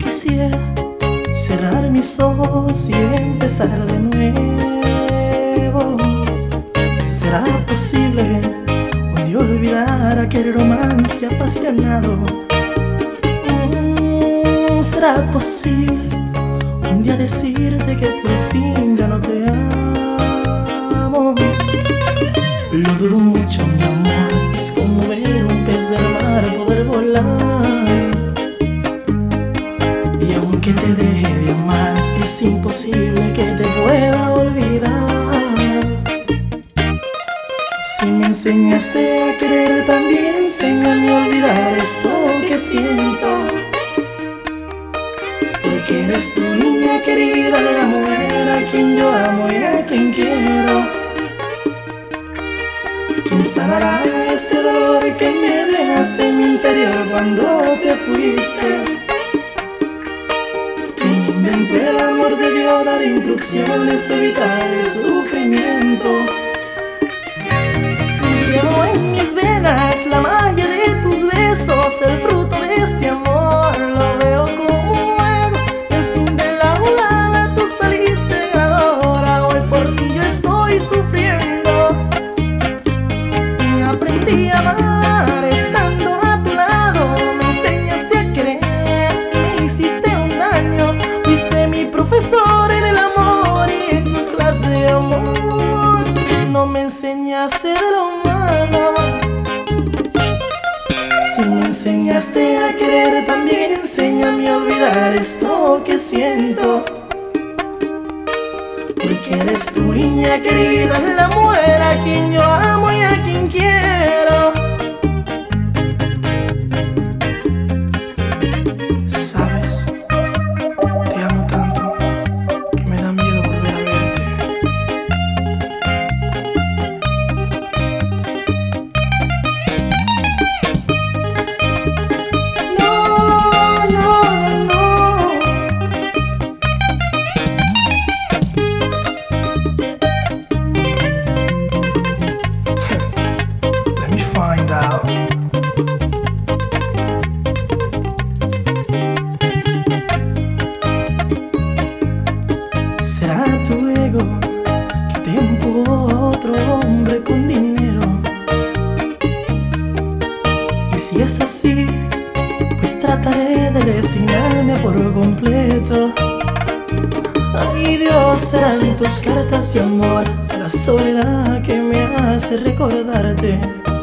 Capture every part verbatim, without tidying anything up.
quisiera cerrar mis ojos y empezar de nuevo. ¿Será posible un día olvidar aquel romance apasionado? Mm, ¿Será posible un día decirte que por fin ya no te amo? Lo dudo mucho, mi amor, es como ver un pez del mar poder volar. Y aunque te deje de amar, es imposible que te pueda olvidar. Si me enseñaste a querer, también enséñame a olvidar esto que siento. Porque eres tu niña querida, la mujer a quien yo amo y a quien quiero. ¿Quién sanará este dolor que me dejaste en mi interior cuando te fuiste? ¿Quién inventó el amor debió dar instrucciones para evitar el sufrimiento? Llevo en mis venas la magia de tus besos, el fruto de este amor. Lo veo como un juego, el fin de la volada, tú saliste ganadora. Hoy por ti yo estoy sufriendo. Aprendí a amar estando a tu lado, me enseñaste a querer y me hiciste un daño. Fuiste mi profesor en el amor y en tus clases de amor no me enseñaste de lo malo. Si me enseñaste a querer, también enséñame a olvidar esto que siento. Porque eres tu niña querida, la mujer a quien yo amo y a quien quiero. Sabes, te amo tanto que me da miedo volver a verte. No, no, no. Let me find out. ¿Será tu ego que te empujó a otro hombre con dinero? Y si es así, pues trataré de resignarme por completo. Ay Dios, serán tus cartas de amor, la soledad que me hace recordarte,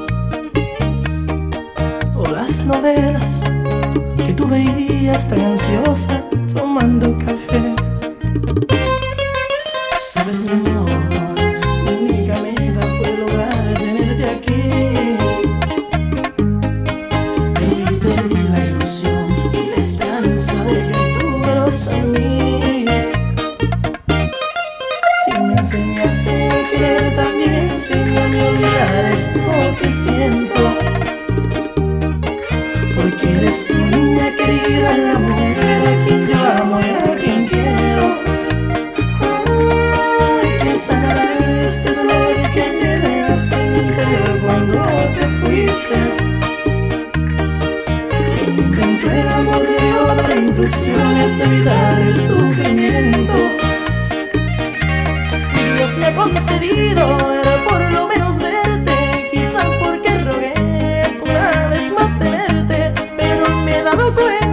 o las novelas que tú veías tan ansiosa tomando café. Sabes, mi amor, mi única meta fue lograr tenerte aquí. Pero perdí la ilusión y la esperanza de que tú vuelvas a mí. Si me enseñaste a querer, también enséñame a olvidar esto que siento. Porque eres tu niña querida, la mujer a quien yo amo y a quien quiero. Este dolor que me dejaste en mi interior cuando te fuiste. Quien inventó el amor debió dar instrucciones para evitar el sufrimiento. Dios me ha concedido era por lo menos verte, quizás porque rogué una vez más tenerte, pero me he dado cuenta